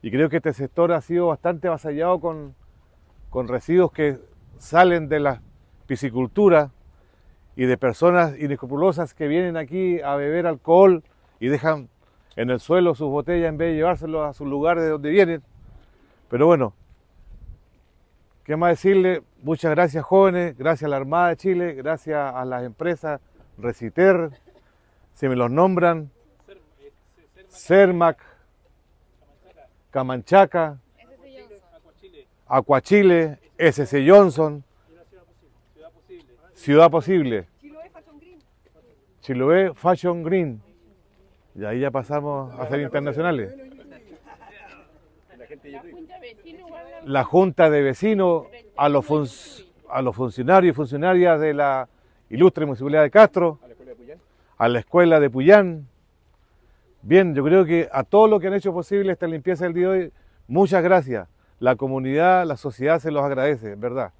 y creo que este sector ha sido bastante avasallado con residuos que salen de la piscicultura y de personas inescrupulosas que vienen aquí a beber alcohol y dejan en el suelo sus botellas en vez de llevárselos a sus lugares de donde vienen. Pero bueno, ¿qué más decirle? Muchas gracias, jóvenes, gracias a la Armada de Chile, gracias a las empresas Reciter, si me los nombran, Cermac, Camanchaca, Aquachile, SC Johnson, Ciudad Posible, Chiloé Fashion Green, y ahí ya pasamos a ser internacionales. La Junta de Vecinos, a los funcionarios y funcionarias de la ilustre Municipalidad de Castro, a la Escuela de Puyán. Bien, yo creo que a todos los que han hecho posible esta limpieza del día de hoy, muchas gracias. La comunidad, la sociedad se los agradece, ¿verdad?